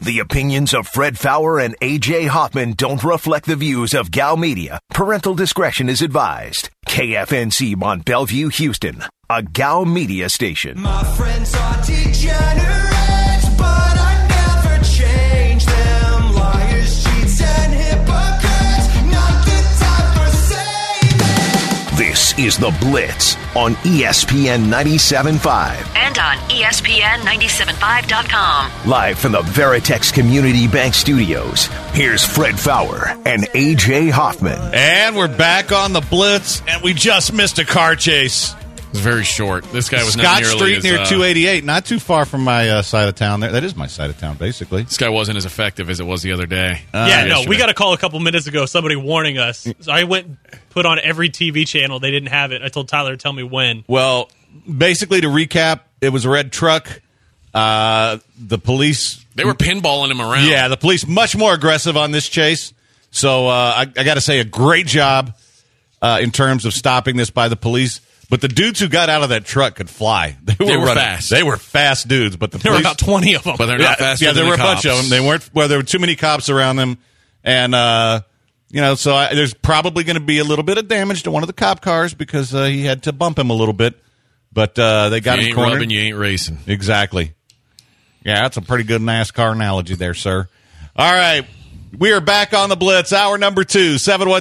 The opinions of Fred Fowler and A.J. Hoffman don't reflect the views of Gal Media. Parental discretion is advised. KFNC Mont Bellevue, Houston, a Gal Media station. My friends are degenerates, but I never change them. Liars, cheats, and hypocrites, not the time for saving. This is The Blitz on ESPN 97.5. And on ESPN975.com. Live from the Veritex Community Bank Studios, here's Fred Fowler and A.J. Hoffman. And we're back on The Blitz, and we just missed a car chase. It was very short. This guy was Scott not nearly Street as, near 288, not too far from my side of town. That is my side of town, basically. This guy wasn't as effective as it was the other day. We got a call a couple minutes ago, somebody warning us. So I went and put on every TV channel. They didn't have it. I told Tyler to tell me when. Well, basically, to recap, it was a red truck. The police... They were pinballing him around. Yeah, the police much more aggressive on this chase. So I got to say a great job in terms of stopping this by the police. But the dudes who got out of that truck could fly. They were fast. They were fast dudes. But there were about 20 of them. But they're not faster than there were a cops. bunch of them. They weren't. Well, there were too many cops around them, and so there's probably going to be a little bit of damage to one of the cop cars because he had to bump him a little bit. But they got him cornered. Rubbing, you ain't racing. Exactly. Yeah, that's a pretty good NASCAR analogy there, sir. All right. We are back on The Blitz. Hour number 2,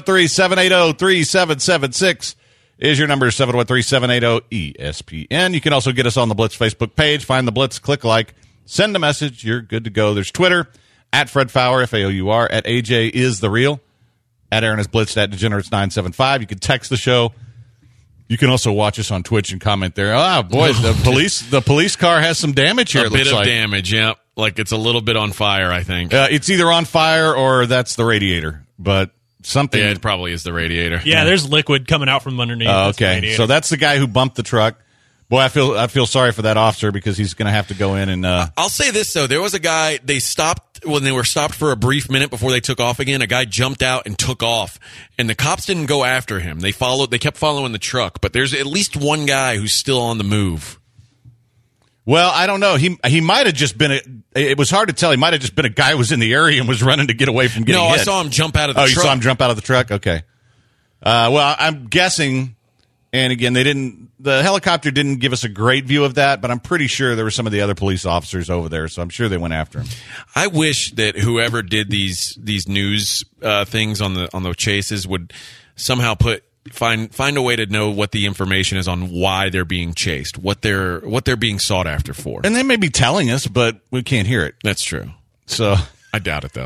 713-780-3776 is your number, 713-780-ESPN. You can also get us on the Blitz Facebook page. Find the Blitz, click like, send a message. You're good to go. There's Twitter, at Fred Fowler, F-A-O-U-R, at AJ is the real, at Aaron is Blitzed, at Degenerates975. You can text the show. You can also watch us on Twitch and comment there. Oh, boy, the police car has some damage here, A it bit looks of like. damage, yeah. Like it's a little bit on fire, I think. It's either on fire or that's the radiator, but something. Yeah, it probably is the radiator. Yeah, there's liquid coming out from underneath. Oh, That's the okay, radiator. so that's the guy who bumped the truck. Boy, I feel sorry for that officer because he's going to have to go in and. I'll say this though: there was a guy. They stopped when they were stopped for a brief minute before they took off again. A guy jumped out and took off, and the cops didn't go after him. They kept following the truck, but there's at least one guy who's still on the move. Well, I don't know. He might have just been it was hard to tell. He might have just been a guy who was in the area and was running to get away from getting hit. No, I saw him jump out of the truck. Oh, you saw him jump out of the truck? Okay. Well, I'm guessing, and again, the helicopter didn't give us a great view of that, but I'm pretty sure there were some of the other police officers over there, so I'm sure they went after him. I wish that whoever did these news things on the chases would somehow find a way to know what the information is on why they're being chased, what they're being sought after for. And they may be telling us, but we can't hear it. That's true. So I doubt it, though.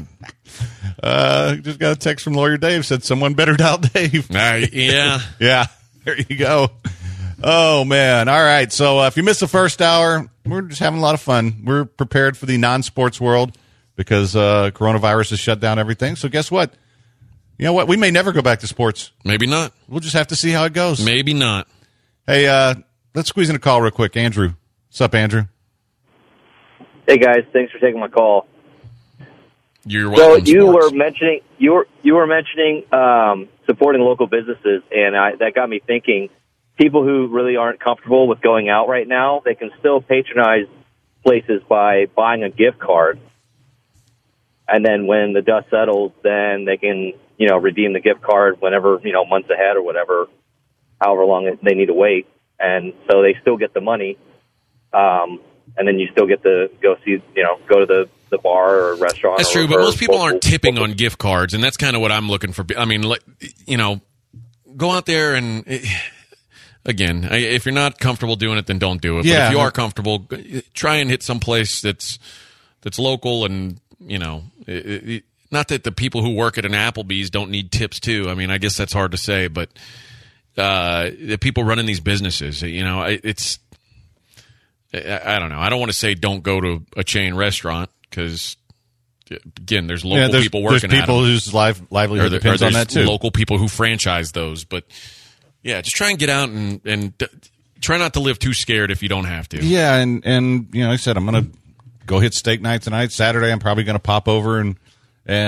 Just got a text from Lawyer Dave, said someone better dial Dave. Yeah. Yeah, there you go. Oh, man. All right, so if you missed the first hour, we're just having a lot of fun. We're prepared for the non-sports world because coronavirus has shut down everything. So guess what? You know what? We may never go back to sports. Maybe not. We'll just have to see how it goes. Maybe not. Hey, let's squeeze in a call real quick. Andrew. What's up, Andrew? Hey guys, thanks for taking my call. You're So welcome. you were mentioning supporting local businesses, and that got me thinking. People who really aren't comfortable with going out right now, they can still patronize places by buying a gift card, and then when the dust settles, then they can redeem the gift card whenever months ahead or whatever, however long they need to wait, and so they still get the money. And then you still get to go to the bar or restaurant. That's true, but most people aren't tipping on gift cards, and that's kind of what I'm looking for. I mean, go out there and, again, if you're not comfortable doing it, then don't do it. Yeah. But if you are comfortable, try and hit some place that's local and, not that the people who work at an Applebee's don't need tips too. I mean, I guess that's hard to say, but the people running these businesses, it's... I don't know. I don't want to say don't go to a chain restaurant because, again, there's local people working at them. There's people whose livelihood depends on that, too. Local people who franchise those. But, yeah, just try and get out and try not to live too scared if you don't have to. Yeah, and like I said, I'm going to go hit steak night tonight. Saturday, I'm probably going to pop over and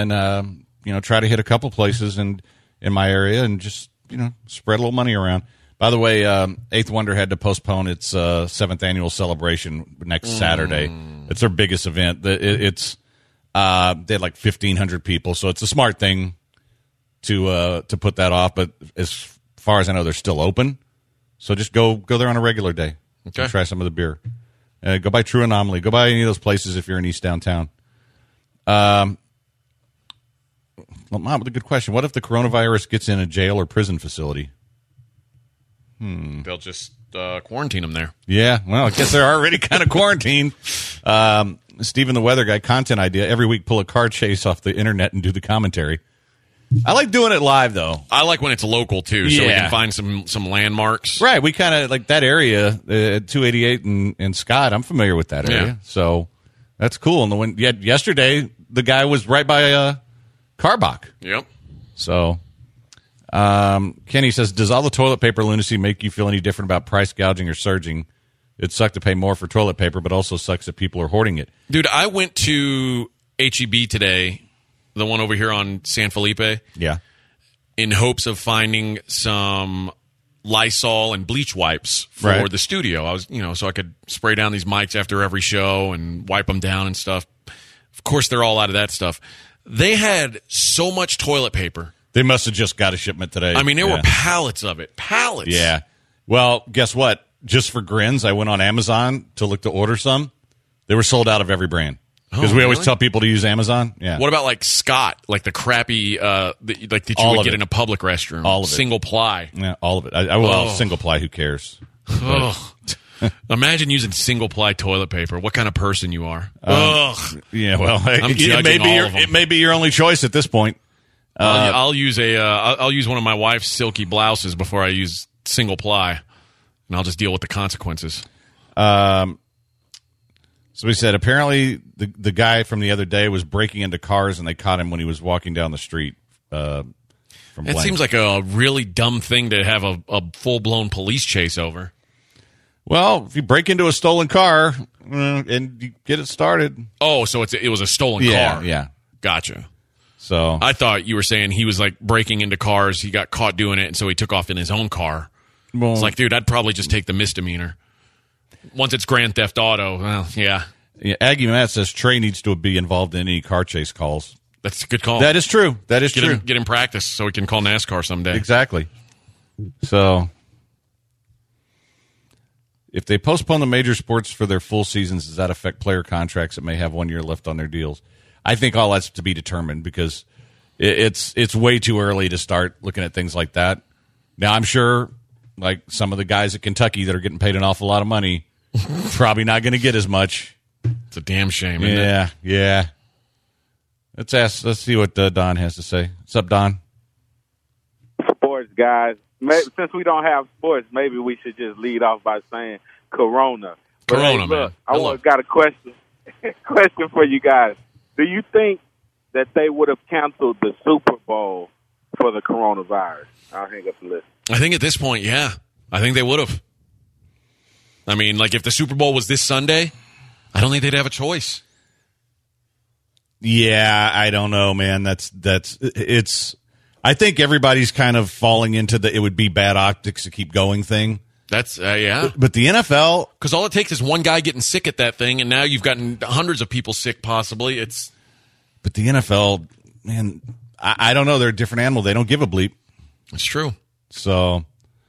try to hit a couple places in my area and just, spread a little money around. By the way, Eighth Wonder had to postpone its 7th annual celebration next Saturday. It's their biggest event. It's they had like 1,500 people, so it's a smart thing to put that off. But as far as I know, they're still open. So just go there on a regular day. Okay. And try some of the beer. Go by True Anomaly. Go by any of those places if you're in East Downtown. Well, Mom, with a good question. What if the coronavirus gets in a jail or prison facility? They'll just quarantine them there. Yeah, well, I guess they're already kind of quarantined. Steven the Weather Guy, content idea. Every week, pull a car chase off the internet and do the commentary. I like doing it live, though. I like when it's local, too, so we Yeah. can find some landmarks. Right, we kind of, like that area, 288 and Scott, I'm familiar with that area. Yeah. So that's cool. And yesterday, the guy was right by Carbach. Yep. So Kenny says, does all the toilet paper lunacy make you feel any different about price gouging or surging? It sucked to pay more for toilet paper, but also sucks that people are hoarding it. Dude, I went to HEB today, the one over here on San Felipe, Yeah. in hopes of finding some Lysol and bleach wipes for Right. the studio. I was, so I could spray down these mics after every show and wipe them down and stuff. Of course, they're all out of that stuff. They had so much toilet paper. They must have just got a shipment today. I mean, there Yeah. were pallets of it. Pallets. Yeah. Well, guess what? Just for grins, I went on Amazon to look to order some. They were sold out of every brand. Because we always really? tell people to use Amazon. Yeah. What about like Scott, like the crappy, that you All would of get it. in a public restroom? All of it. Single ply. Yeah, all of it. Well, Oh. single ply, who cares? Ugh. Imagine using single ply toilet paper. What kind of person you are? Ugh. Yeah, well, it judging may be all of them. it may be your only choice at this point. I'll use I'll use one of my wife's silky blouses before I use single ply, and I'll just deal with the consequences. So we said apparently the guy from the other day was breaking into cars and they caught him when he was walking down the street. From It Blank. seems like a really dumb thing to have a full blown police chase over. Well, if you break into a stolen car and you get it started, Oh, so it was a stolen car. yeah. Gotcha. So I thought you were saying he was like breaking into cars. He got caught doing it, and so he took off in his own car. well, It's like, dude, I'd probably just take the misdemeanor. Once it's Grand Theft Auto, well, yeah, yeah, Aggie Matt says Trey needs to be involved in any car chase calls. that's a good call. That is true. That is get true. him practice so he can call NASCAR someday. Exactly. So, if they postpone the major sports for their full seasons, does that affect player contracts that may have 1 year left on their deals? I think all that's to be determined because it's way too early to start looking at things like that. Now, I'm sure, like some of the guys at Kentucky that are getting paid an awful lot of money, probably not going to get as much. It's a damn shame, isn't it? Yeah. Let's see what Don has to say. What's up, Don? Sports, guys. Since we don't have sports, maybe we should just lead off by saying Corona. But Corona, hey, look, man. I Hello. got a question. Question for you guys. Do you think that they would have canceled the Super Bowl for the coronavirus? I'll hang up the list. I think at this point, yeah. I think they would have. I mean, like if the Super Bowl was this Sunday, I don't think they'd have a choice. Yeah, I don't know, man. It's. I think everybody's kind of falling into the it would be bad optics to keep going thing. That's, yeah. But the NFL, Because all it takes is one guy getting sick at that thing, and now you've gotten hundreds of people sick possibly. but the NFL, man, I don't know. They're a different animal. They don't give a bleep. It's true. So,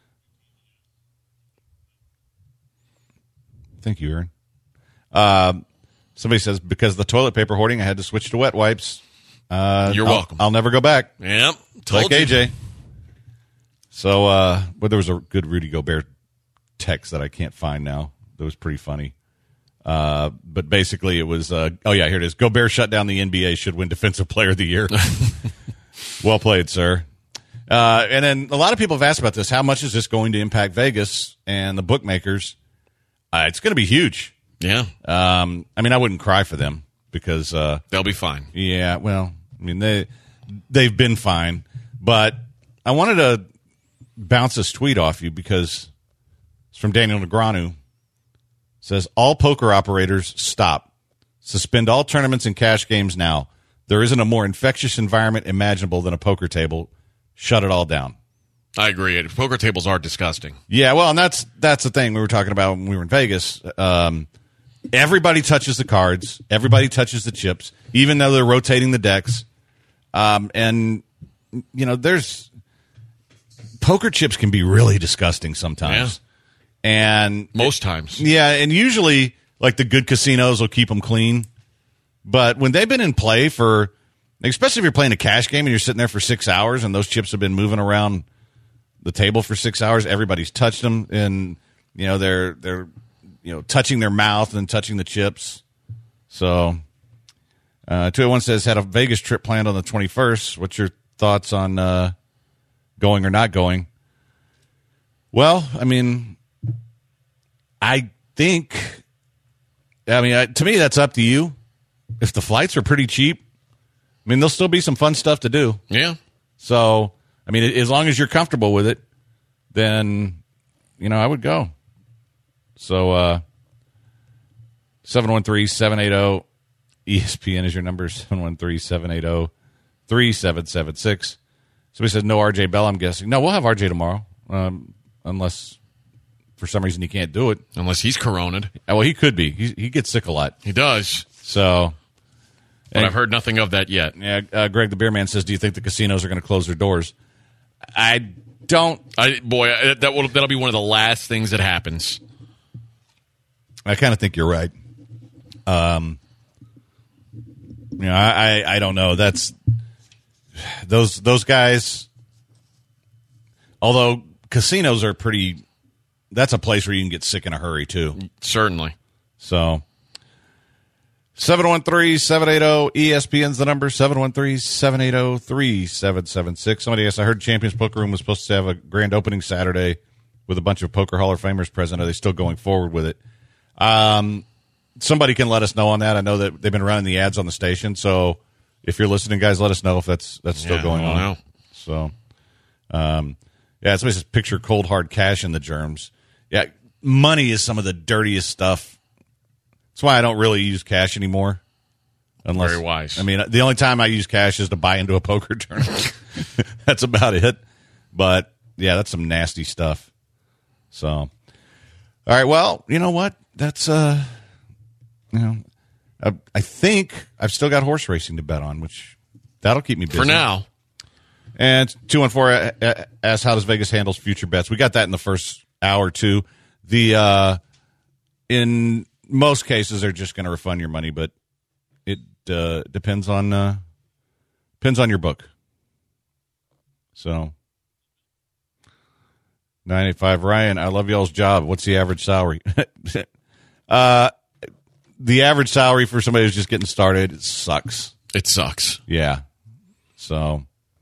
thank you, Aaron. Somebody says because of the toilet paper hoarding, I had to switch to wet wipes. You're welcome. I'll never go back. Yep. Like Told you. AJ. So, but there was a good Rudy Gobert text that I can't find now. That was pretty funny. But basically, it was, here it is. Gobert shut down the NBA, should win Defensive Player of the Year. Well played, sir. And then a lot of people have asked about this. How much is this going to impact Vegas and the bookmakers? It's going to be huge. Yeah. I mean, I wouldn't cry for them because, They'll be fine. yeah, well, I mean, they've been fine. But I wanted to bounce this tweet off you because it's from Daniel Negreanu. It says, all poker operators stop. Suspend all tournaments and cash games now. There isn't a more infectious environment imaginable than a poker table. Shut it all down. I agree. Poker tables are disgusting. Yeah, well, and that's the thing we were talking about when we were in Vegas. Everybody touches the cards. Everybody touches the chips, even though they're rotating the decks. And, there's poker chips can be really disgusting sometimes. Yeah. And most times. Yeah, and usually, like, the good casinos will keep them clean. But when they've been in play for, especially if you're playing a cash game and you're sitting there for 6 hours and those chips have been moving around the table for 6 hours, everybody's touched them, and they're touching their mouth and touching the chips. So 281 says, had a Vegas trip planned on the 21st. What's your thoughts on going or not going? Well, I mean, to me, that's up to you. If the flights are pretty cheap, I mean, there'll still be some fun stuff to do. Yeah. So, I mean, as long as you're comfortable with it, then, I would go. So, 713-780 ESPN is your number, 713-780-3776. Somebody says no RJ Bell, I'm guessing. No, we'll have RJ tomorrow, unless for some reason he can't do it. Unless he's coroned. Well, he could be. He gets sick a lot. He does. So, but I've heard nothing of that yet. Yeah, Greg the Beer Man says, do you think the casinos are going to close their doors? I don't. That'll be one of the last things that happens. I kind of think you're right. I don't know. That's those guys. Although casinos are pretty, that's a place where you can get sick in a hurry too. Certainly. So 713-780 ESPN's the number, 713-780-3776. Somebody asked, I heard Champions Poker Room was supposed to have a grand opening Saturday with a bunch of Poker Hall of Famers present. Are they still going forward with it? Somebody can let us know on that. I know that they've been running the ads on the station, so if you're listening, guys, let us know if that's still going on. Know. So, somebody says picture cold hard cash in the germs. Yeah, money is some of the dirtiest stuff. That's why I don't really use cash anymore. Unless, very wise. I mean, the only time I use cash is to buy into a poker tournament. That's about it. But yeah, that's some nasty stuff. So, all right. Well, you know what? That's I think I've still got horse racing to bet on, which that'll keep me busy for now. And 214 asks, how does Vegas handles future bets? We got that in the first hour too. In most cases, they're just going to refund your money, but it depends on your book. So 985 Ryan, I love y'all's job. What's the average salary? The average salary for somebody who's just getting started, it sucks. It sucks. Yeah. So,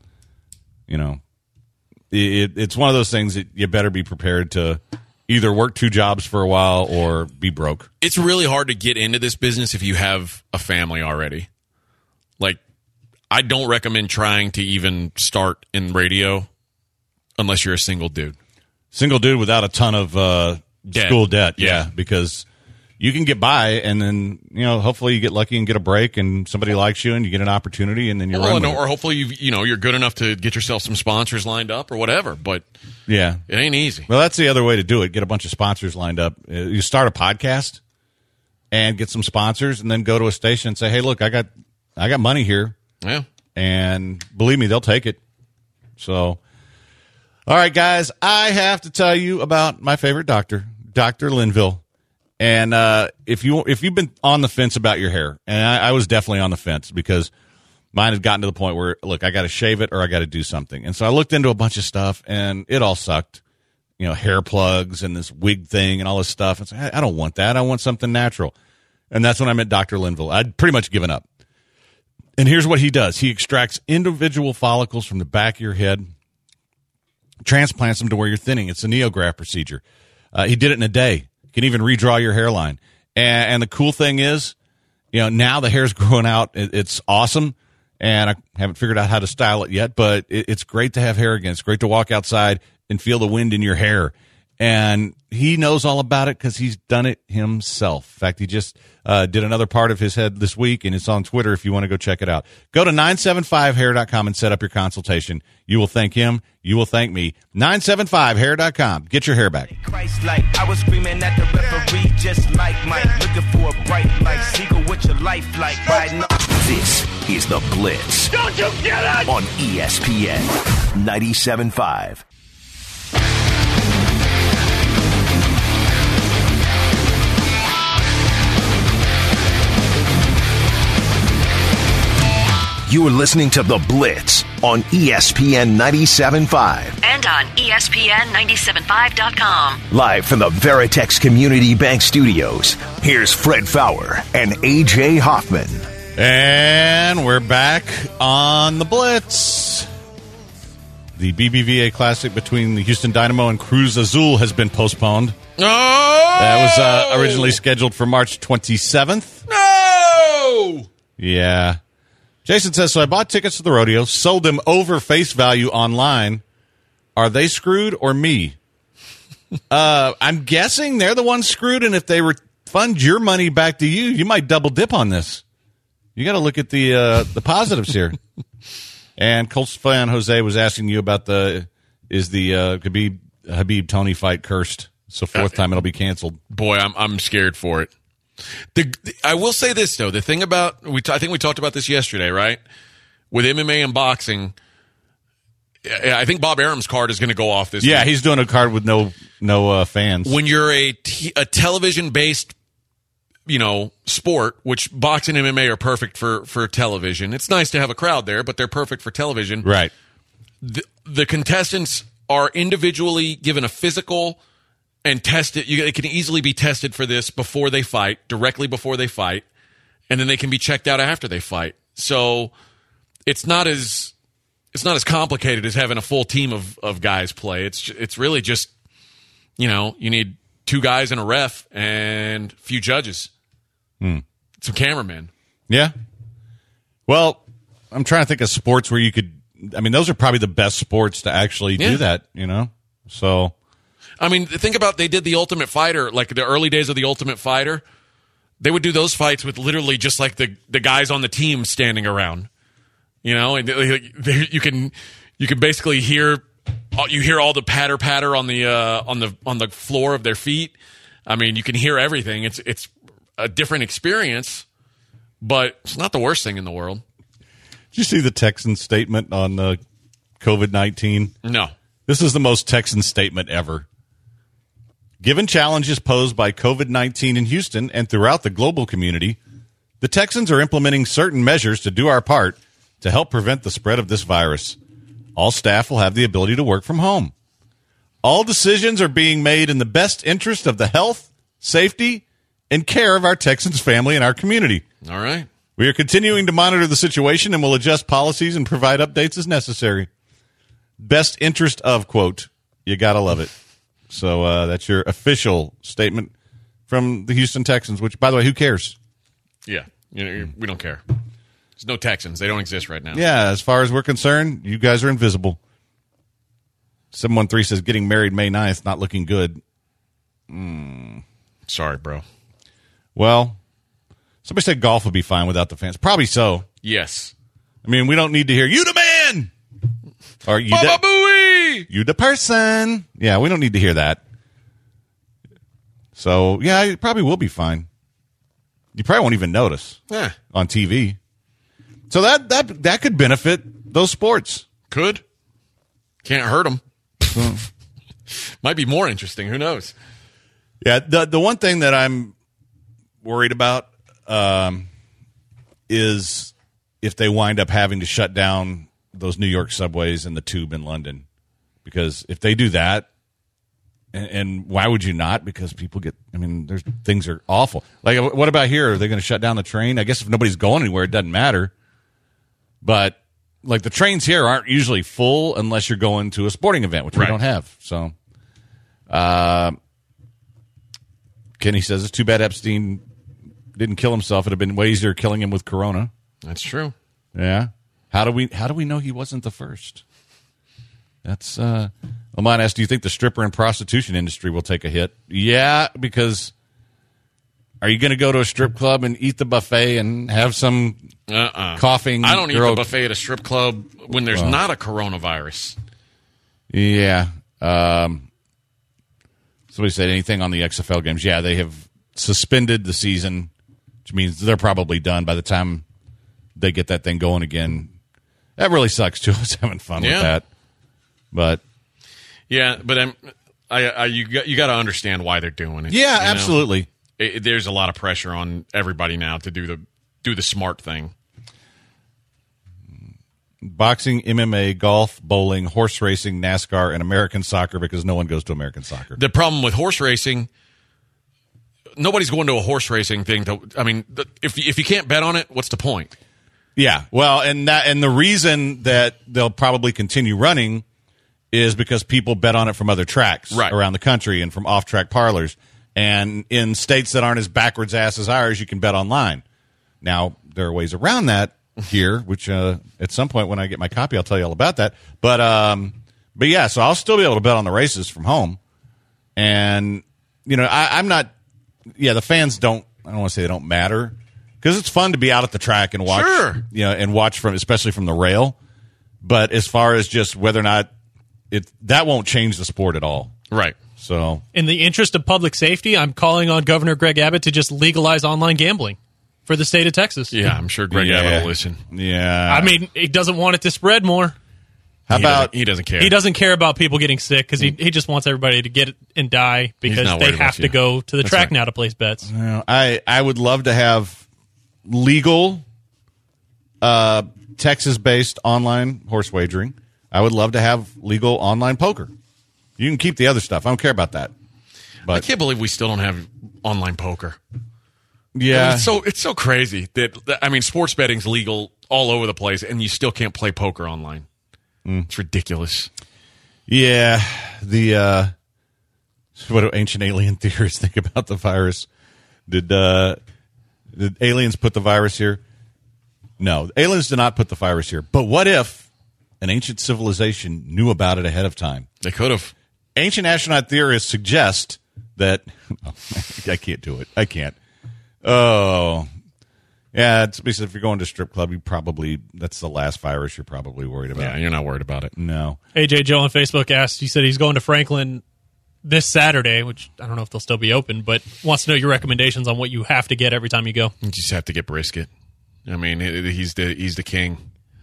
it's one of those things that you better be prepared to either work two jobs for a while or be broke. It's really hard to get into this business if you have a family already. Like, I don't recommend trying to even start in radio unless you're a single dude. Single dude without a ton of school debt. Yeah, because you can get by, and then hopefully you get lucky and get a break, and somebody likes you, and you get an opportunity, and then you run. Or hopefully you're good enough to get yourself some sponsors lined up or whatever. But yeah, it ain't easy. Well, that's the other way to do it. Get a bunch of sponsors lined up. You start a podcast and get some sponsors, and then go to a station and say, "Hey, look, I got money here." Yeah, and believe me, they'll take it. So, all right, guys, I have to tell you about my favorite doctor, Dr. Linville. And if you've been on the fence about your hair, and I was definitely on the fence because mine had gotten to the point where, look, I got to shave it or I got to do something. And so I looked into a bunch of stuff, and it all sucked. Hair plugs and this wig thing and all this stuff. It's like, I don't want that. I want something natural. And that's when I met Dr. Linville. I'd pretty much given up. And here's what he does. He extracts individual follicles from the back of your head, transplants them to where you're thinning. It's a NeoGraft procedure. He did it in a day. Can even redraw your hairline. And the cool thing is, now the hair's growing out. It's awesome. And I haven't figured out how to style it yet, but it's great to have hair again. It's great to walk outside and feel the wind in your hair. And he knows all about it because he's done it himself. In fact, he just did another part of his head this week, and it's on Twitter if you want to go check it out. Go to 975hair.com and set up your consultation. You will thank him. You will thank me. 975hair.com. Get your hair back. Christ-like, I was screaming at the referee just like Mike, looking for a bright light. Seagull, what your life like? Riding up. This is The Blitz. Don't you get it? On ESPN 97.5. You are listening to The Blitz on ESPN 97.5. And on ESPN975.com. Live from the Veritex Community Bank Studios, here's Fred Fowler and A.J. Hoffman. And we're back on The Blitz. The BBVA Classic between the Houston Dynamo and Cruz Azul has been postponed. No! That was originally scheduled for March 27th. No! Yeah. Jason says, so I bought tickets to the rodeo, sold them over face value online. Are they screwed or me? I'm guessing they're the ones screwed, and if they refund your money back to you, you might double dip on this. You got to look at the positives here. And Colts fan Jose was asking you about the Khabib Tony fight cursed? So fourth time it'll be canceled. Boy, I'm scared for it. I will say this though: the thing about I think we talked about this yesterday, right? With MMA and boxing, I think Bob Arum's card is going to go off this. Yeah, week. he's doing a card with no fans. When you're a television based, sport, which boxing and MMA are perfect for television. It's nice to have a crowd there, but they're perfect for television. Right. The contestants are individually given a physical and tested. They can easily be tested for this before they fight, directly before they fight, and then they can be checked out after they fight. So it's not as complicated as having a full team of guys play. It's really just you need 2 guys and a ref and a few judges, some cameramen. Yeah. Well, I'm trying to think of sports where you could. I mean, those are probably the best sports to actually do that. So. I mean, think about they did the Ultimate Fighter, like the early days of the Ultimate Fighter. They would do those fights with literally just like the guys on the team standing around, and you can basically hear all the patter on the floor of their feet. I mean, you can hear everything. It's a different experience, but it's not the worst thing in the world. Did you see the Texans statement on COVID-19? No. This is the most Texan statement ever. Given challenges posed by COVID-19 in Houston and throughout the global community, the Texans are implementing certain measures to do our part to help prevent the spread of this virus. All staff will have the ability to work from home. All decisions are being made in the best interest of the health, safety, and care of our Texans family and our community. All right. We are continuing to monitor the situation and will adjust policies and provide updates as necessary. Best interest of, quote, you gotta love it. So that's your official statement from the Houston Texans, which, by the way, who cares? Yeah, we don't care. There's no Texans. They don't exist right now. Yeah, as far as we're concerned, you guys are invisible. 713 says getting married May 9th, not looking good. Sorry, bro. Well, somebody said golf would be fine without the fans. Probably so. Yes. I mean, we don't need to hear, you the man! Or you Baba Booey! You the person. Yeah, we don't need to hear that. So, yeah, it probably will be fine. You probably won't even notice on TV. So that could benefit those sports. Could. Can't hurt them. Might be more interesting. Who knows? Yeah, the one thing that I'm worried about is if they wind up having to shut down those New York subways and the tube in London. Because if they do that, and why would you not? Because people things are awful. Like, what about here? Are they going to shut down the train? I guess if nobody's going anywhere, it doesn't matter. But, like, the trains here aren't usually full unless you're going to a sporting event, which we don't have. So, Kenny says, it's too bad Epstein didn't kill himself. It would have been way easier killing him with corona. That's true. Yeah. How do we know he wasn't the first? That's Lamont asked, do you think the stripper and prostitution industry will take a hit? Yeah, because are you going to go to a strip club and eat the buffet and have some coughing? I don't eat girl? the buffet at a strip club when there's not a coronavirus. Yeah. Somebody said anything on the XFL games. Yeah, they have suspended the season, which means they're probably done by the time they get that thing going again. That really sucks, too. I was having fun with that. But yeah, but you got to understand why they're doing it. Yeah, absolutely. There's a lot of pressure on everybody now to do the smart thing. Boxing, MMA, golf, bowling, horse racing, NASCAR, and American soccer because no one goes to American soccer. The problem with horse racing, nobody's going to a horse racing thing. If you can't bet on it, what's the point? Yeah, well, and the reason that they'll probably continue running is because people bet on it from other tracks around the country and from off-track parlors. And in states that aren't as backwards ass as ours, you can bet online. Now, there are ways around that here, which at some point when I get my copy, I'll tell you all about that. But yeah, so I'll still be able to bet on the races from home. And, I'm not – the fans don't – I don't want to say they don't matter because it's fun to be out at the track and watch, and watch especially from the rail. But as far as just whether or not that won't change the sport at all. Right. So, in the interest of public safety, I'm calling on Governor Greg Abbott to just legalize online gambling for the state of Texas. Yeah, I'm sure Greg Abbott will listen. Yeah. I mean, he doesn't want it to spread more. He doesn't care. He doesn't care about people getting sick because he just wants everybody to get it and die because they have to go to the track now to place bets. Well, I would love to have legal Texas-based online horse wagering. I would love to have legal online poker. You can keep the other stuff. I don't care about that. But I can't believe we still don't have online poker. Yeah. It's so crazy that sports betting's legal all over the place, and you still can't play poker online. It's ridiculous. Yeah. What do ancient alien theorists think about the virus? Did aliens put the virus here? No, aliens did not put the virus here. But what if an ancient civilization knew about it ahead of time? They could have. Ancient astronaut theorists suggest that I can't do it. I can't. Oh, yeah. It's because if you're going to a strip club, that's the last virus you're probably worried about. Yeah, you're not worried about it. No. AJ Joe on Facebook asked. He said he's going to Franklin this Saturday, which I don't know if they'll still be open, but wants to know your recommendations on what you have to get every time you go. You just have to get brisket. I mean, he's the king.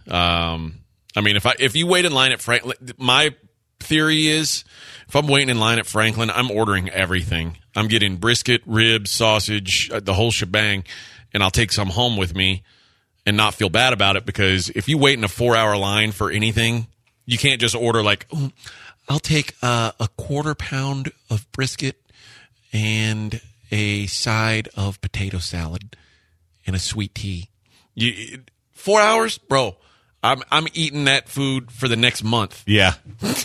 If you wait in line at Franklin, my theory is if I'm waiting in line at Franklin, I'm ordering everything. I'm getting brisket, ribs, sausage, the whole shebang, and I'll take some home with me and not feel bad about it because if you wait in a 4-hour line for anything, you can't just order I'll take a quarter pound of brisket and a side of potato salad and a sweet tea. 4 hours, bro. I'm eating that food for the next month. Yeah.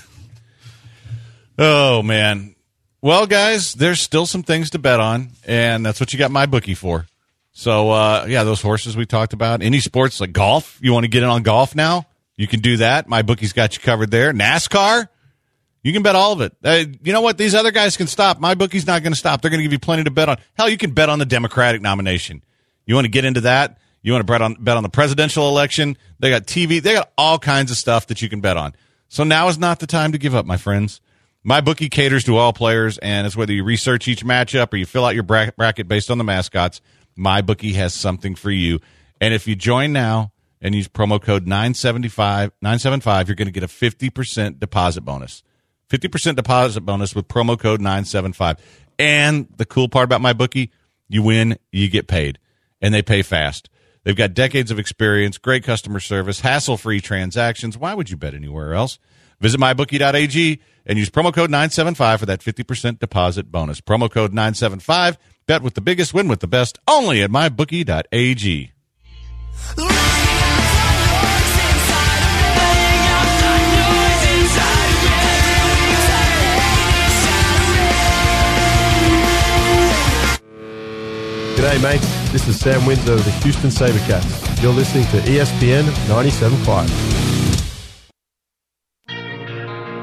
Oh, man. Well, guys, there's still some things to bet on, and that's what you got MyBookie for. So, those horses we talked about. Any sports like golf, you want to get in on golf now? You can do that. MyBookie's got you covered there. NASCAR, you can bet all of it. You know what? These other guys can stop. MyBookie's not going to stop. They're going to give you plenty to bet on. Hell, you can bet on the Democratic nomination. You want to get into that? You want to bet on the presidential election? They got TV. They got all kinds of stuff that you can bet on. So now is not the time to give up, my friends. MyBookie caters to all players, and it's whether you research each matchup or you fill out your bracket based on the mascots, MyBookie has something for you. And if you join now and use promo code 975, you're going to get a 50% deposit bonus. 50% deposit bonus with promo code 975. And the cool part about MyBookie, you win, you get paid. And they pay fast. They've got decades of experience, great customer service, hassle-free transactions. Why would you bet anywhere else? Visit mybookie.ag and use promo code 975 for that 50% deposit bonus. Promo code 975. Bet with the biggest, win with the best, only at mybookie.ag. G'day mates, this is Sam Windsor of the Houston SaberCats. You're listening to ESPN 97.5.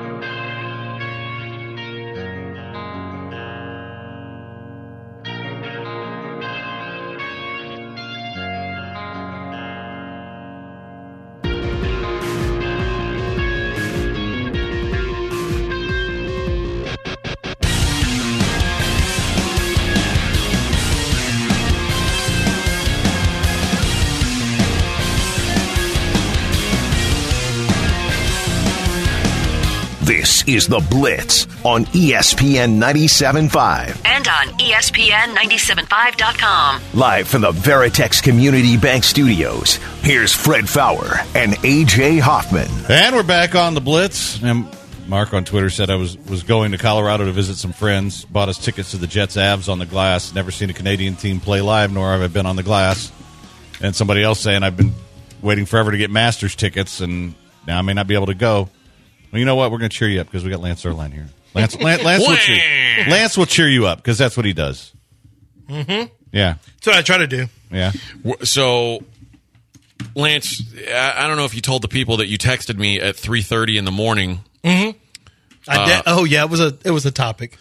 This is The Blitz on ESPN 97.5. And on ESPN975.com. Live from the Veritex Community Bank Studios, here's Fred Fowler and A.J. Hoffman. And we're back on The Blitz. And Mark on Twitter said I was going to Colorado to visit some friends, bought us tickets to the Jets-Avs on the glass. Never seen a Canadian team play live, nor have I been on the glass. And somebody else saying I've been waiting forever to get Masters tickets, and now I may not be able to go. Well, you know what? We're going to cheer you up because we got Lance Erline here. Lance will cheer you up because that's what he does. Mm-hmm. Yeah. That's what I try to do. Yeah. So, Lance, I don't know if you told the people that you texted me at 3:30 in the morning. Mm-hmm. I did. Oh yeah, it was a topic.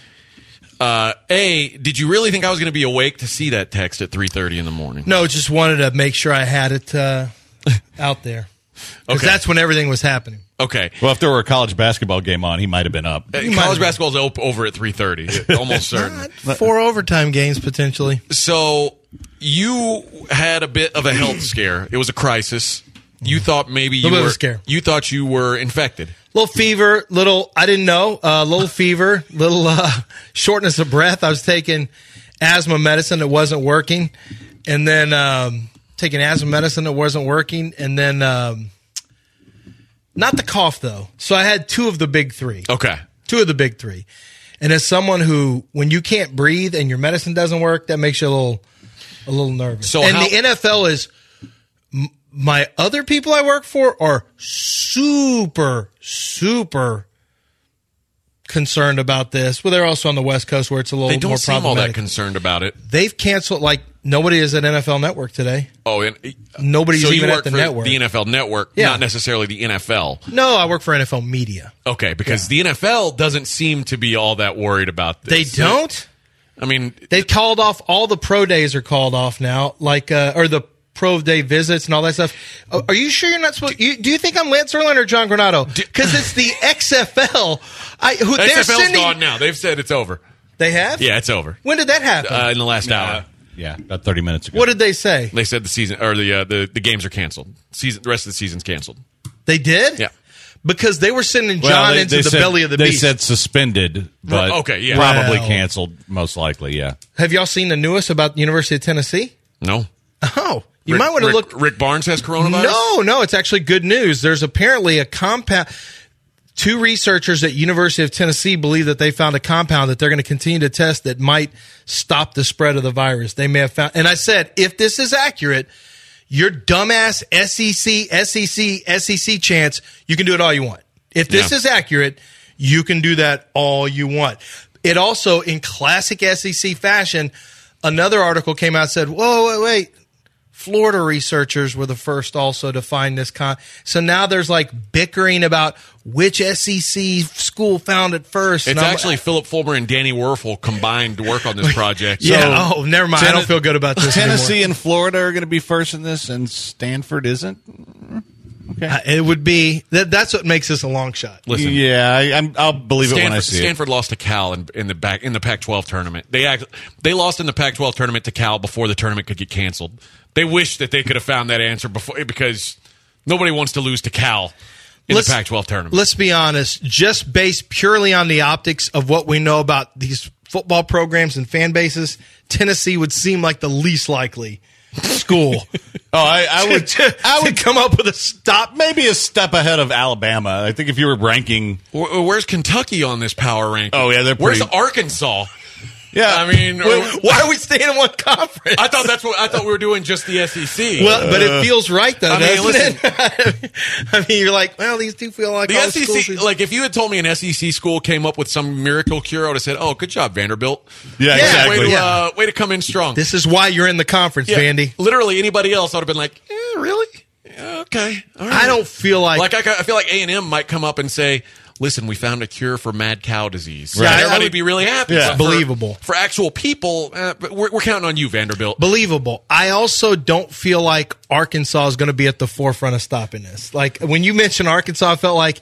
Did you really think I was going to be awake to see that text at 3:30 in the morning? No, just wanted to make sure I had it out there. Because that's when everything was happening. Okay. Well, if there were a college basketball game on, he might have been up. College basketball's over at 3:30, almost certain. 4 overtime games potentially. So you had a bit of a health scare. It was a crisis. You thought maybe you were scared. You thought you were infected. Little fever, I didn't know. Little fever, little shortness of breath. I was taking asthma medicine that wasn't working, and then taking asthma medicine that wasn't working, and then not the cough though. So I had 2 of the big 3. Okay, 2 of the big 3. And as someone who, when you can't breathe and your medicine doesn't work, that makes you a little nervous. So the NFL is. My other people I work for are super concerned about this. Well, they're also on the West Coast where it's a little more problematic. They don't seem all that concerned about it. They've canceled, nobody is at NFL Network today. Oh, and nobody's even at the network. The NFL Network, not necessarily the NFL. No, I work for NFL Media. Okay, because the NFL doesn't seem to be all that worried about this. They don't? I mean, they've called off, all the pro days are called off now, or the pro day visits and all that stuff. Are you sure you're not supposed? Do you think I'm Lance Erline or John Granado? Because it's the XFL. XFL's gone now. They've said it's over. They have? Yeah, it's over. When did that happen? In the last hour. Yeah, about 30 minutes ago. What did they say? They said the season or the games are canceled. The rest of the season's canceled. They did? Yeah. Because they were sending John into the belly of the beast. They said suspended, but probably canceled, most likely, yeah. Have y'all seen the newest about the University of Tennessee? No. Oh. You might want to look. Rick Barnes has coronavirus? No, it's actually good news. There's apparently a compound. 2 researchers at University of Tennessee believe that they found a compound that they're going to continue to test that might stop the spread of the virus. They may have found. And I said, if this is accurate, your dumbass SEC chance, you can do it all you want. If this is accurate, you can do that all you want. It also, in classic SEC fashion, another article came out and said, whoa, wait. Florida researchers were the first also to find this so now there's bickering about which SEC school found it first. It's actually Philip Fulmer and Danny Werfel combined to work on this project. Yeah. So, never mind. I don't feel good about this Tennessee anymore. And Florida are going to be first in this, and Stanford isn't. Okay. It would be that's what makes this a long shot. Listen, I'll believe it when I see it. Stanford lost to Cal in the Pac-12 tournament. They lost in the Pac-12 tournament to Cal before the tournament could get canceled. They wish that they could have found that answer before, because nobody wants to lose to Cal in the Pac-12 tournament. Let's be honest. Just based purely on the optics of what we know about these football programs and fan bases, Tennessee would seem like the least likely school. I would come up with maybe a step ahead of Alabama. I think if you were ranking, where's Kentucky on this power ranking? Oh yeah, where's Arkansas? Yeah, I mean, why are we staying in one conference? I thought we were doing just the SEC. Well, but it feels right though, doesn't listen, it? I mean, you're like, well, these two feel like the SEC. schools. Like, if you had told me an SEC school came up with some miracle cure, I would have said, "Oh, good job, Vanderbilt." Yeah, exactly. Way to come in strong. This is why you're in the conference, Vandy. Literally, anybody else, I would have been like, really? Yeah, okay. All right. I don't feel like I feel like A&M might come up and say, listen, we found a cure for mad cow disease. Right. Everybody would be really happy. Yeah. Believable. For actual people, we're counting on you, Vanderbilt. Believable. I also don't feel like Arkansas is going to be at the forefront of stopping this. Like, when you mentioned Arkansas, I felt like,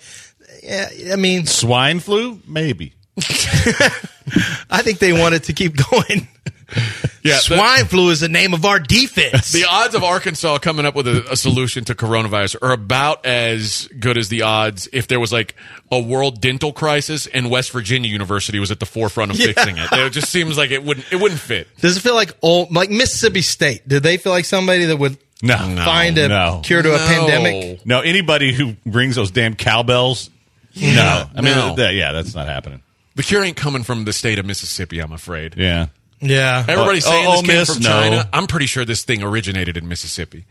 swine flu? Maybe. I think they wanted to keep going. Yeah, Swine flu is the name of our defense. the odds of Arkansas coming up with a solution to coronavirus are about as good as the odds if there was like a world dental crisis and West Virginia University was at the forefront of fixing it. It just seems like it wouldn't fit. Does it feel like Mississippi State? Did they feel like somebody that would find a cure to a pandemic? No, anybody who rings those damn cowbells. No. I mean, that's not happening. The cure ain't coming from the state of Mississippi, I'm afraid. Yeah. Yeah. Everybody's saying this came from no. China. I'm pretty sure this thing originated in Mississippi.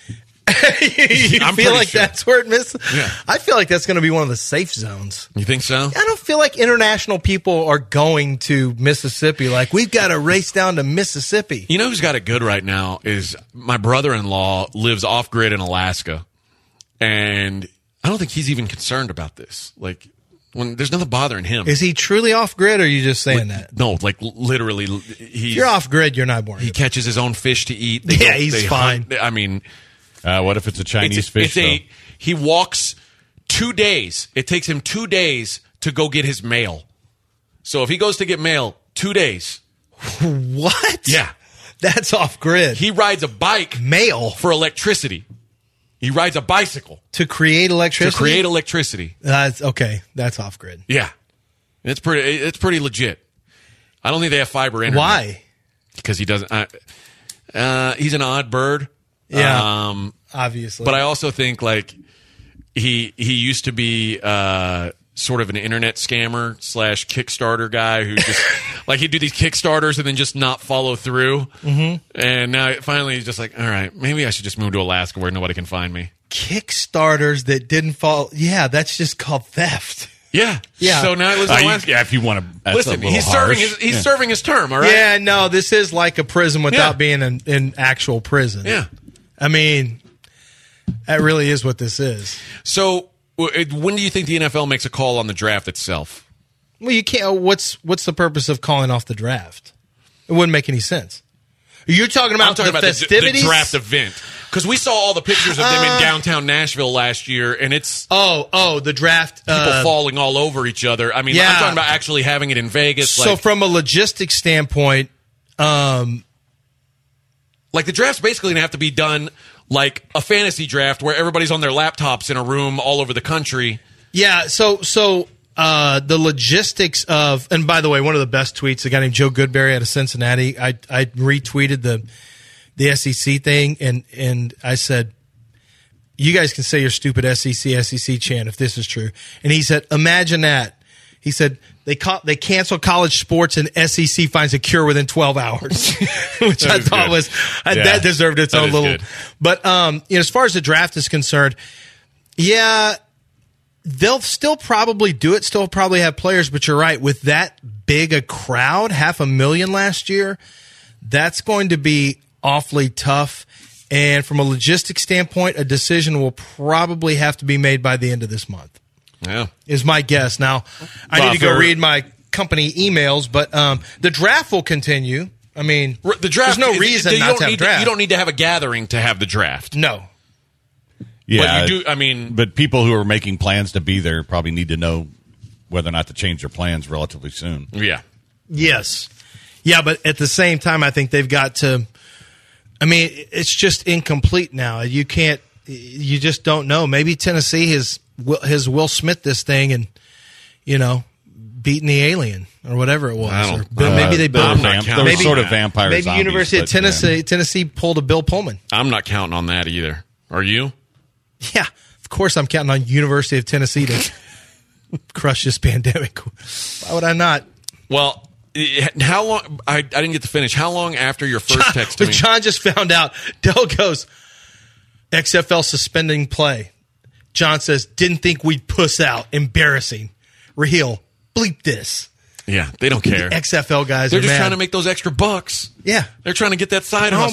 You I'm feel pretty like sure. that's where it misses? Yeah. I feel like that's going to be one of the safe zones. You think so? I don't feel like international people are going to Mississippi. Like, we've got to race down to Mississippi. You know who's got it good right now is my brother-in-law lives off-grid in Alaska. And I don't think he's even concerned about this. Like, when there's nothing bothering him. Is he truly off grid, or are you just saying that? No, like literally. If you're off grid, you're not born. He catches his own fish to eat. He's fine. I mean, what if it's a Chinese fish? He walks 2 days. It takes him 2 days to go get his mail. So if he goes to get mail, 2 days. What? Yeah. That's off grid. He rides a bike Mail for electricity. He rides a bicycle to create electricity. That's okay. That's off grid. Yeah. It's pretty legit. I don't think they have fiber internet. Why? Because he doesn't. He's an odd bird. Yeah. Obviously. But I also think like he used to be sort of an internet scammer / Kickstarter guy who just like he'd do these Kickstarters and then just not follow through. Mm-hmm. And now finally he's just like, all right, maybe I should just move to Alaska where nobody can find me. Kickstarters that didn't fall. Yeah, that's just called theft. Yeah. Yeah. So now he lives in Alaska. If you want to, listen, he's serving his term. All right. Yeah. No, this is like a prison without being in actual prison. Yeah. I mean, that really is what this is. So when do you think the NFL makes a call on the draft itself? Well, you can't. What's the purpose of calling off the draft? It wouldn't make any sense. You're talking about the festivities? The draft event. Because we saw all the pictures of them in downtown Nashville last year, and it's the draft people falling all over each other. I mean, I'm talking about actually having it in Vegas. So from a logistics standpoint, like the draft's basically going to have to be done like a fantasy draft where everybody's on their laptops in a room all over the country. Yeah. So the logistics of, and by the way, one of the best tweets, a guy named Joe Goodberry out of Cincinnati, I retweeted the SEC thing, and I said, you guys can say your stupid SEC chant if this is true. And he said, imagine that. He said, they cancel college sports and SEC finds a cure within 12 hours, which I thought was that deserved its own little. Good. But as far as the draft is concerned, yeah, they'll still probably do it. Still probably have players, but you're right. With that big a crowd, 500,000 last year, that's going to be awfully tough. And from a logistics standpoint, a decision will probably have to be made by the end of this month. Yeah, is my guess. Now, I need to go read my company emails, but the draft will continue. I mean, the draft. There's no reason not to have a draft. You don't need to have a gathering to have the draft. No. Yeah, but you do. I mean, but people who are making plans to be there probably need to know whether or not to change their plans relatively soon. Yeah. Yes. Yeah, but at the same time, I think they've got to. I mean, it's just incomplete now. You can't. You just don't know. Maybe Tennessee has Will Smith this thing and, beating the alien or whatever it was. Maybe they were sort of vampire maybe zombies, University of Tennessee pulled a Bill Pullman. I'm not counting on that either. Are you? Yeah, of course I'm counting on University of Tennessee to crush this pandemic. Why would I not? Well, how long? I didn't get to finish. How long after your first text to me? John just found out. Dell goes, XFL suspending play. John says, didn't think we'd puss out. Embarrassing. Raheel, bleep this. Yeah, they don't care. The XFL guys They're are just mad. trying to make those extra bucks. Yeah. They're trying to get that side hustle. I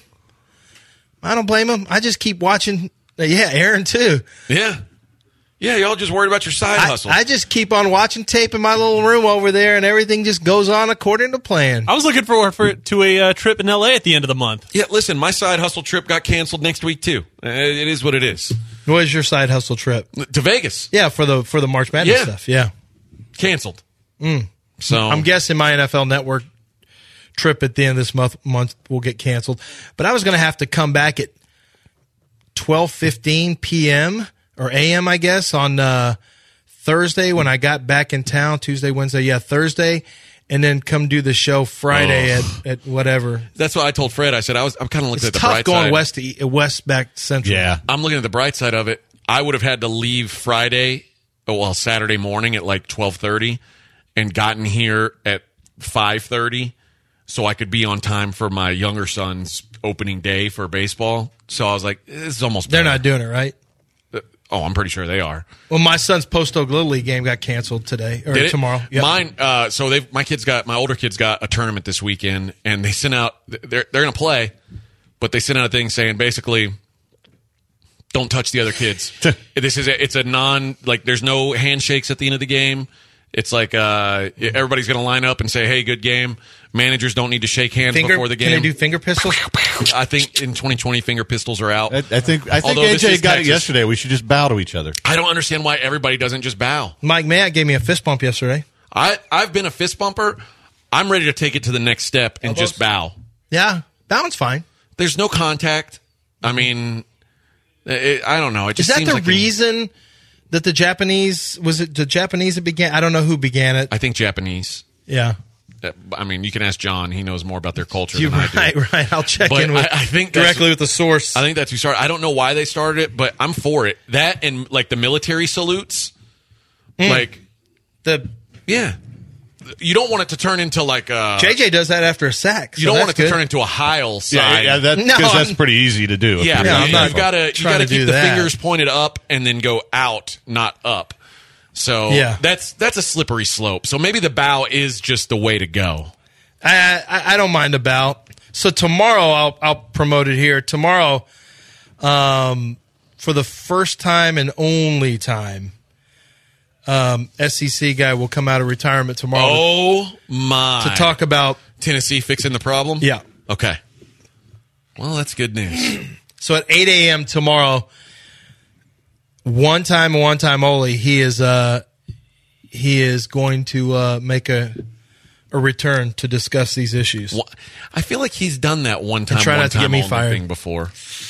don't blame them. I just keep watching. Yeah, Aaron too. Yeah. Yeah, y'all just worried about your side hustle. I just keep on watching tape in my little room over there, and everything just goes on according to plan. I was looking forward to a trip in L.A. at the end of the month. Yeah, listen, my side hustle trip got canceled next week too. It is what it is. What is your side hustle trip? To Vegas. Yeah, for the March Madness stuff. Yeah, canceled. So I'm guessing my NFL Network trip at the end of this month will get canceled. But I was going to have to come back at 12:15 p.m. or a.m., I guess, on Thursday when I got back in town. Tuesday, Wednesday, Thursday. And then come do the show Friday at whatever. That's what I told Fred. I said I'm kind of looking at the tough bright going side. west back to central. Yeah. I'm looking at the bright side of it. I would have had to leave Saturday morning at like 12:30 and gotten here at 5:30 so I could be on time for my younger son's opening day for baseball. So I was like, this is almost They're better. not doing it, right? Oh, I'm pretty sure they are. Well, my son's Post Oak Little League game got canceled today or Did it? tomorrow. Yep. Mine. My older kids got a tournament this weekend, and they sent out. They're going to play, but they sent out a thing saying basically, don't touch the other kids. It's a non there's no handshakes at the end of the game. It's like everybody's going to line up and say, "Hey, good game." Managers don't need to shake hands before the game. Can they do finger pistols? I think in 2020, finger pistols are out. I think Although this AJ is got Texas. it yesterday. We should just bow to each other. I don't understand why everybody doesn't just bow. Mike Matt gave me a fist bump yesterday. I've been a fist bumper. I'm ready to take it to the next step and just bow. Yeah, that one's fine. There's no contact. I mean, I don't know. It just Is that seems the like reason that the Japanese that began? I don't know who began it. I think Japanese. Yeah, I mean, you can ask John. He knows more about their culture you're than I do. right. I'll check But in with I think that's- directly with the source. I think that's who started. I don't know why they started it, but I'm for it. That and like the military salutes. Yeah. You don't want it to turn into like a... JJ does that after a sack. You don't want it to turn into a Heil sign. Yeah, that's pretty easy to do. Yeah, I'm not you've got to trying to keep do the that. fingers pointed up and then go out, not up. So Yeah. that's a slippery slope. So maybe the bow is just the way to go. I don't mind a bow. So tomorrow I'll promote it here. Tomorrow, for the first time and only time, SEC guy will come out of retirement tomorrow Oh my! to talk about Tennessee fixing the problem. Yeah. Okay. Well, that's good news. So at 8 a.m. tomorrow, one time only, he is going to make a return to discuss these issues. I feel like he's done that one time. try one not to time get me only fired. thing before.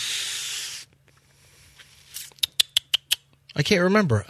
I can't remember.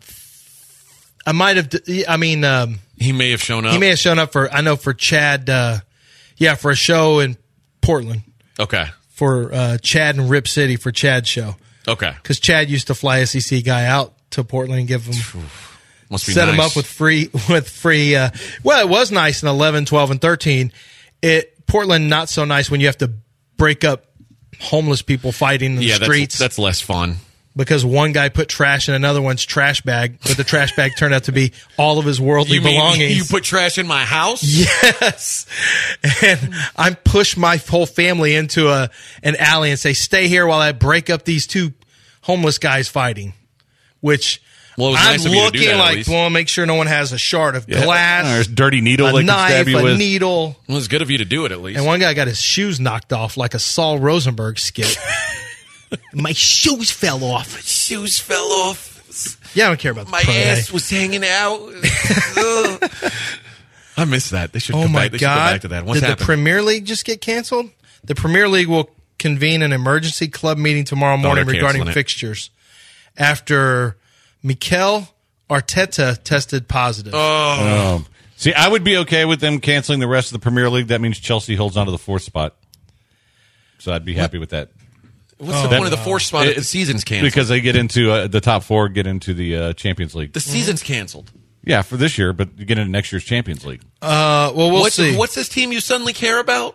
I might have. I mean, He may have shown up. he may have shown up for Chad. For a show in Portland Okay. for Chad and Rip City for Chad's show. Okay. Because Chad used to fly SEC guy out to Portland and give him. Must be Set nice. them up with free. Well, it was nice in 11, 12, and 13. Portland not so nice when you have to break up homeless people fighting in the streets. That's less fun. Because one guy put trash in another one's trash bag, but the trash bag turned out to be all of his worldly You mean belongings. you put trash in my house? Yes. And I push my whole family into an alley and say, stay here while I break up these two homeless guys fighting. Which Well, it was I'm nice of you to do looking that, at like, least. well, make sure no one has a shard of glass, There's a dirty needle a they can knife, stab you a with. needle. Well, it's good of you to do it at least. And one guy got his shoes knocked off like a Saul Rosenberg skit. My shoes fell off. Shoes fell off. Yeah, I don't care about the My pro day. ass was hanging out. Ugh. I miss that. They should Oh come my back. They should go God! back to that. What's Did happened? the Premier League just get canceled? The Premier League will convene an emergency club meeting tomorrow morning they're regarding canceling it. fixtures after Mikel Arteta tested positive. See, I would be okay with them canceling the rest of the Premier League. That means Chelsea holds on to the fourth spot. So I'd be happy with that. What's the point of the fourth spot if the season's canceled? Because they get into the top four, get into the Champions League. the season's canceled. Yeah, for this year, but you get into next year's Champions League. Well, we'll see. What's this team you suddenly care about?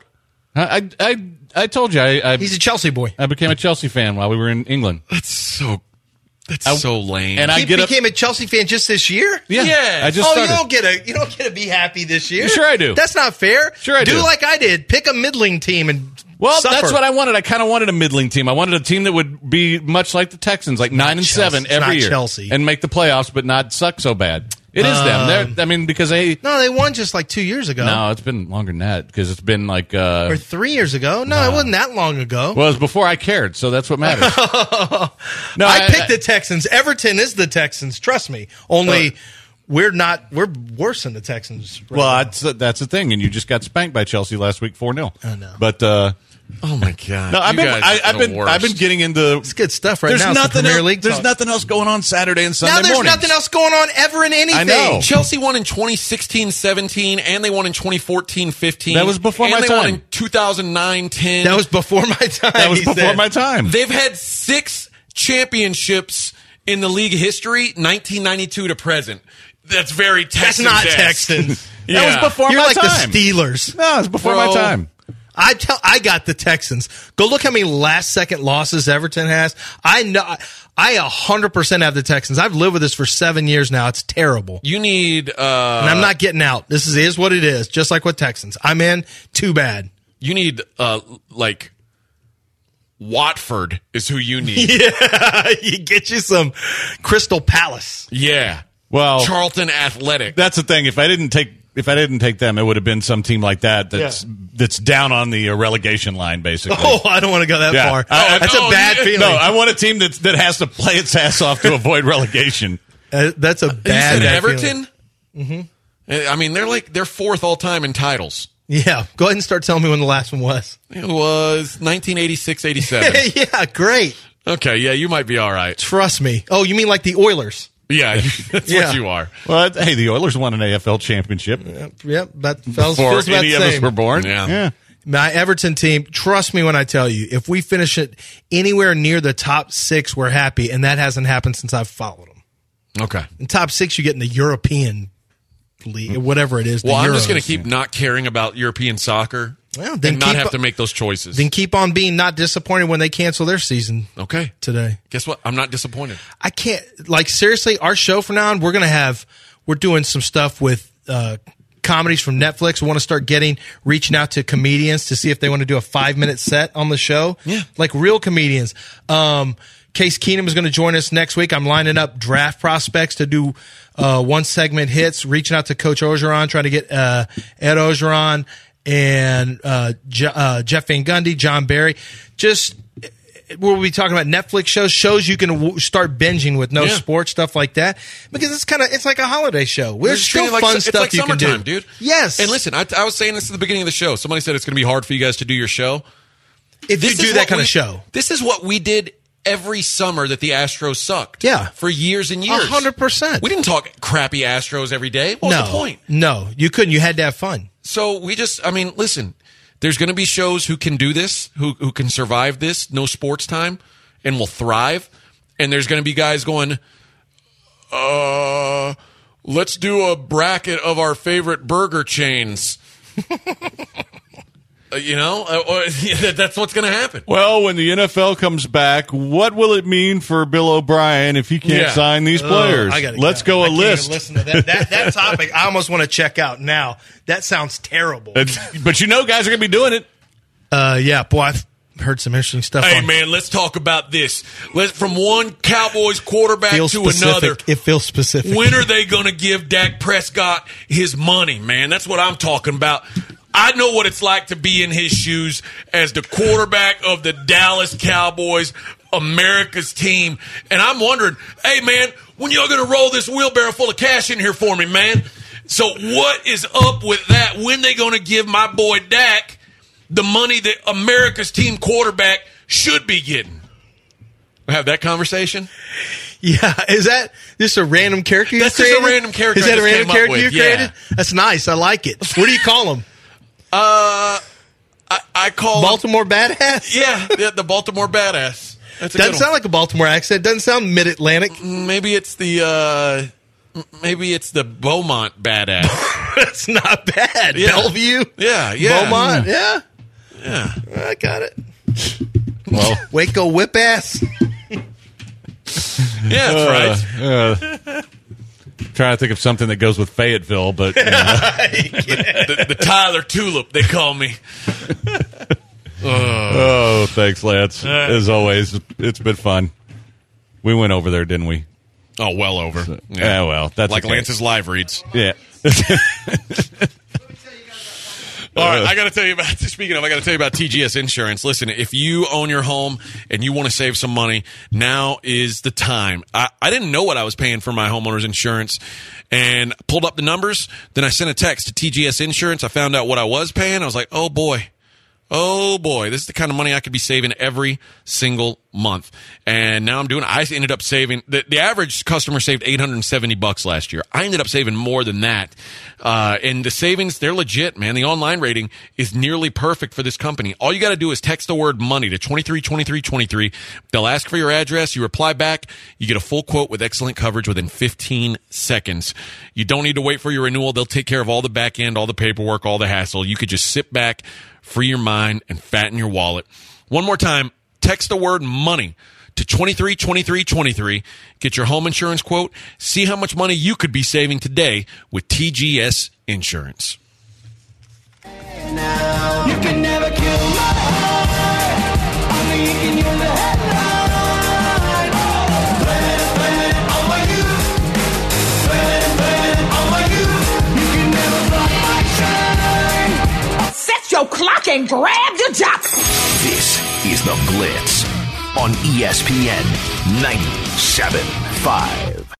I told you He's a Chelsea boy. I became a Chelsea fan while we were in England. That's so lame. And I He get up. became a Chelsea fan just this year. Yes. I just Oh, started. you don't get to be happy this year. Sure I do. That's not fair. Sure I do. Do like I did. Pick a middling team and Well, suffer. that's what I wanted. I kind of wanted a middling team. I wanted a team that would be much like the Texans, like 9 and 7 Chelsea. It's every not year, Chelsea. and make the playoffs, but not suck so bad. It is them. I mean, because No, they won just like 2 years ago. no, it's been longer than that because it's been like Or 3 years ago. No, it wasn't that long ago. well, it was before I cared, so that's what matters. No, I picked the Texans. Everton is the Texans. Trust me. Only We're worse than the Texans. Right Well, now. that's the thing, and you just got spanked by Chelsea last week 4-0. I know. But Oh my god! no, I've been getting into It's good stuff right there's now. It's the nothing Premier else, League There's talk. nothing else going on Saturday and Sunday Now there's mornings. nothing else going on ever in anything. I know. Chelsea won in 2016-17, and they won in 2014-15. That was before and my they time. won in 2009-10. That was before my time. That was he before said. my time. They've had 6 championships in the league history, 1992 to present. That's very That's Texans. not Texans. Yeah. That was before You're my like time. the Steelers. No, it was before Bro. my time. I got the Texans. Go look how many last second losses Everton has. I know. I 100% have the Texans. I've lived with this for 7 years now. It's terrible. You need. And I'm not getting out. This is what it is. Just like with Texans. I'm in. Too bad. You need like Watford is who you need. Yeah, you get you some Crystal Palace. Yeah. Well, Charlton Athletic. that's the thing. If I didn't take them, it would have been some team like that that's down on the relegation line, basically. Oh, I don't want to go that Yeah. far. Oh, That's no, a bad yeah. feeling. No, I want a team that has to play its ass off to avoid relegation. That's a You bad, said bad Everton? feeling. Mm-hmm. I mean, they're 4th all time in titles. Yeah, go ahead and start telling me when the last one was. It was 1986-87. Yeah, great. Okay, yeah, you might be all right. Trust me. Oh, you mean like the Oilers? Yeah, that's Yeah. what you are. Well, hey, the Oilers won an AFL championship Yep, that feels before about any the of us same. were born. Yeah. My Everton team, trust me when I tell you, if we finish it anywhere near the top 6, we're happy, and that hasn't happened since I've followed them. Okay. In top 6, you get in the European league, whatever it is. Well, the I'm just Euros. going to keep not caring about European soccer Well, then and not keep- have to make those choices. Then keep on being not disappointed when they cancel their season Okay. today. Guess what? I'm not disappointed. I can't, like, seriously, our show from now on, we're doing some stuff with comedies from Netflix. We want to start reaching out to comedians to see if they want to do a 5-minute set on the show. Yeah. Like real comedians. Case Keenum is going to join us next week. I'm lining up draft prospects to do one segment hits, reaching out to Coach Orgeron, trying to get Ed Orgeron and Jeff Van Gundy, John Barry. Just we'll be talking about Netflix shows you can start binging with no Yeah. sports, stuff like that, because it's like a holiday show. There's Just still treat it fun it's stuff like you can do, summertime, dude. Yes, And listen, I was saying this at the beginning of the show. Somebody said it's going to be hard for you guys to do your show. if you This do is that what kind we- of show. This is what we did every summer that the Astros sucked. Yeah. For years and years. 100%. We didn't talk crappy Astros every day. What was the point? No, you couldn't. You had to have fun. So listen, there's going to be shows who can do this, who can survive this, no sports time, and will thrive. And there's going to be guys going, let's do a bracket of our favorite burger chains. That's what's going to happen. Well, when the NFL comes back, what will it mean for Bill O'Brien if he can't Yeah. sign these players? I gotta Let's go I a can't list. even listen to that topic. I almost want to check out now. That sounds terrible. But guys are going to be doing it. Yeah, boy, I've heard some interesting stuff. Hey, on man, let's talk about this. From one Cowboys quarterback feels to specific. another. It feels specific. When are they going to give Dak Prescott his money, man? That's what I'm talking about. I know what it's like to be in his shoes as the quarterback of the Dallas Cowboys, America's team. And I'm wondering, hey, man, when y'all going to roll this wheelbarrow full of cash in here for me, man? So what is up with that? When they going to give my boy Dak the money that America's team quarterback should be getting? Have that conversation? Yeah, is that just a random character you That's just a created? random character Is I that a just random came up character with, you yeah. created? That's nice. I like it. What do you call him? I call Baltimore Badass? Yeah, the Baltimore Badass. That's a Doesn't good sound like a Baltimore accent. Doesn't sound mid-Atlantic. one. Maybe it's the Beaumont Badass. That's not bad. Yeah. Bellevue? Yeah, yeah. Beaumont? Yeah. Yeah. I got it. Well, Waco Whip Ass? Yeah, that's right. Trying to think of something that goes with Fayetteville, but The Tyler Tulip, they call me. oh, thanks, Lance. As always, it's been fun. We went over there, didn't we? Oh, well over. Yeah, well, that's like okay. Lance's live reads. Yeah. All right, I got to tell you about TGS Insurance. Listen, if you own your home and you want to save some money, now is the time. I didn't know what I was paying for my homeowner's insurance and pulled up the numbers. Then I sent a text to TGS Insurance. I found out what I was paying. I was like, oh boy, this is the kind of money I could be saving every single month. And now I ended up saving, the average customer saved $870 last year. I ended up saving more than that. And the savings, they're legit, man. The online rating is nearly perfect for this company. All you got to do is text the word money to 232323. They'll ask for your address. You reply back. You get a full quote with excellent coverage within 15 seconds. You don't need to wait for your renewal. They'll take care of all the back end, all the paperwork, all the hassle. You could just sit back, free your mind, and fatten your wallet. One more time, text the word money to 232323. Get your home insurance quote. See how much money you could be saving today with TGS Insurance. Now, you can never kill my heart. Only you can use the headline. Blame it on my youth. Blame it on my youth. You can never block my shine. Set your clock and grab your job. This is The Blitz on ESPN 97.5.